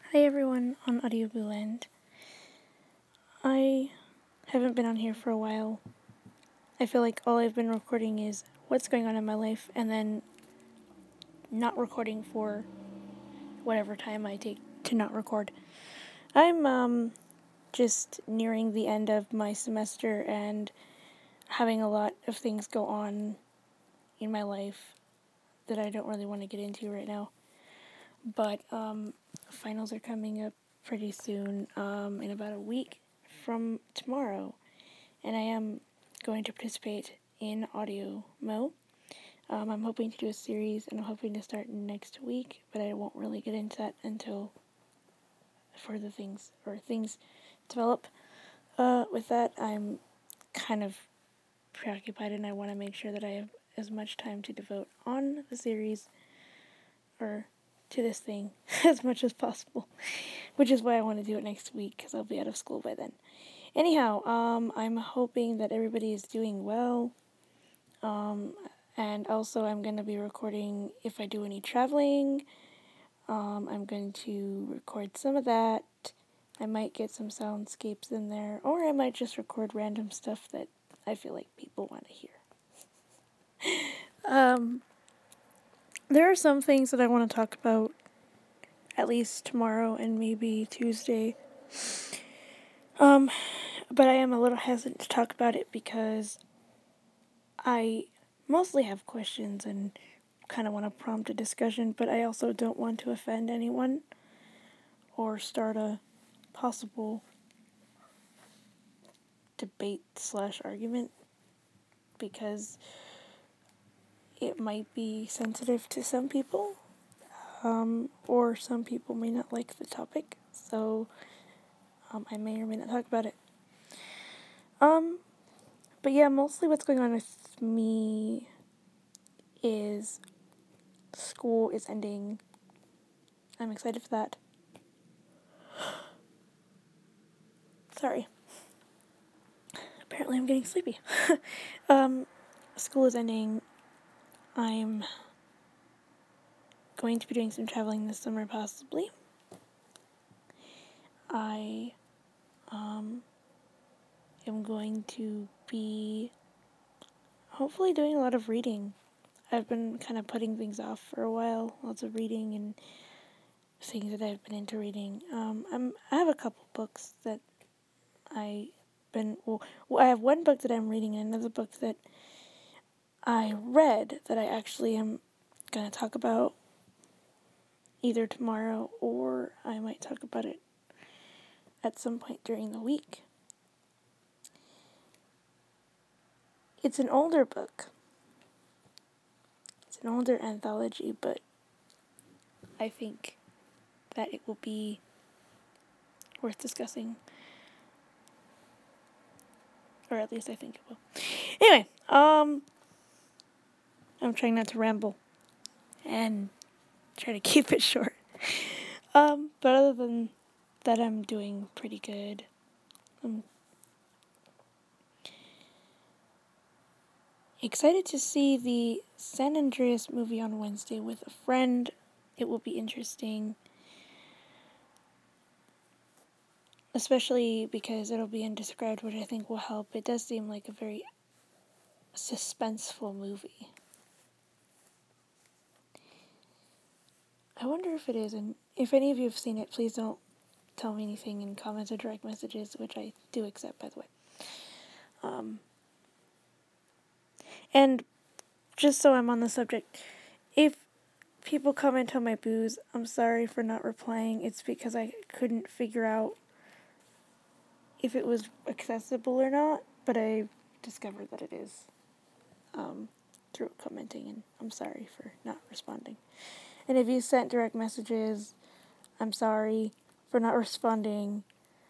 Hi everyone on Audio Blue Land. I haven't been on here for a while. I feel like all I've been recording is what's going on in my life and then not recording for whatever time I take to not record. I'm just nearing the end of my semester and having a lot of things go on in my life that I don't really want to get into right now. But finals are coming up pretty soon, in about a week from tomorrow. And I am going to participate in Audio Mo. I'm hoping to do a series, and I'm hoping to start next week, but I won't really get into that until further things develop. With that, I'm kind of preoccupied, and I want to make sure that I have as much time to devote on the series, or to this thing, as much as possible, which is why I want to do it next week, because I'll be out of school by then. Anyhow, I'm hoping that everybody is doing well. And also I'm going to be recording if I do any traveling. I'm going to record some of that. I might get some soundscapes in there, or I might just record random stuff that I feel like people want to hear. There are some things that I want to talk about, at least tomorrow and maybe Tuesday. But I am a little hesitant to talk about it because I mostly have questions and kind of want to prompt a discussion, but I also don't want to offend anyone or start a possible debate/argument because it might be sensitive to some people, or some people may not like the topic, so I may or may not talk about it. But yeah, mostly what's going on with me is school is ending. I'm excited for that. Sorry. Apparently I'm getting sleepy. School is ending. I'm going to be doing some traveling this summer, possibly. I am going to be hopefully doing a lot of reading. I've been kind of putting things off for a while, lots of reading and things that I've been into reading. I have a couple books that I have one book that I'm reading and another book that I read that I actually am going to talk about either tomorrow or I might talk about it at some point during the week. It's an older book. It's an older anthology, but I think that it will be worth discussing. Or at least I think it will. Anyway, I'm trying not to ramble and try to keep it short. But other than that, I'm doing pretty good. I'm excited to see the San Andreas movie on Wednesday with a friend. It will be interesting. Especially because it'll be undescribed, which I think will help. It does seem like a very suspenseful movie. I wonder if it is, and if any of you have seen it, please don't tell me anything in comments or direct messages, which I do accept, by the way. And just so I'm on the subject, if people comment on my booze, I'm sorry for not replying. It's because I couldn't figure out if it was accessible or not, but I discovered that it is through commenting, and I'm sorry for not responding. And if you sent direct messages, I'm sorry for not responding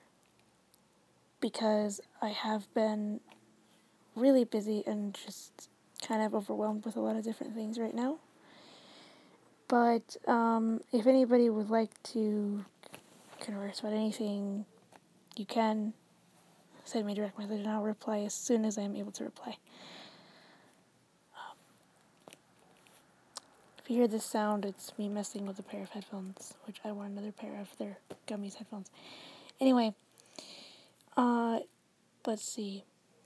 because I have been really busy and just kind of overwhelmed with a lot of different things right now. But if anybody would like to converse about anything, you can send me a direct message and I'll reply as soon as I'm able to reply. If you hear this sound, it's me messing with a pair of headphones, which I want another pair of their Gummies headphones. Anyway, let's see.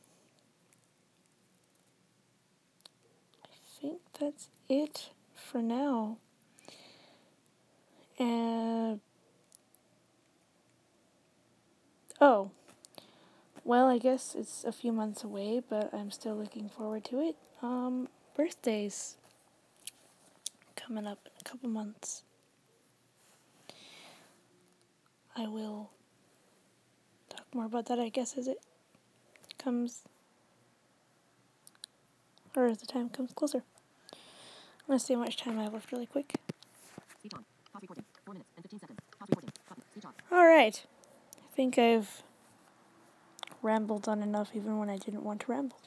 I think that's it for now. And oh, well, I guess it's a few months away, but I'm still looking forward to it. Birthdays coming up in a couple months. I will talk more about that, I guess, as it comes, or as the time comes closer. I'm going to see how much time I have left really quick. Alright. I think I've rambled on enough even when I didn't want to ramble.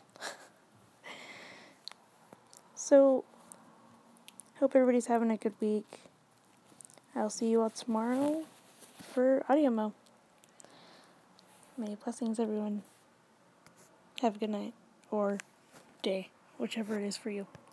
So, hope everybody's having a good week. I'll see you all tomorrow for AudioMo. Many blessings, everyone. Have a good night, or day, whichever it is for you.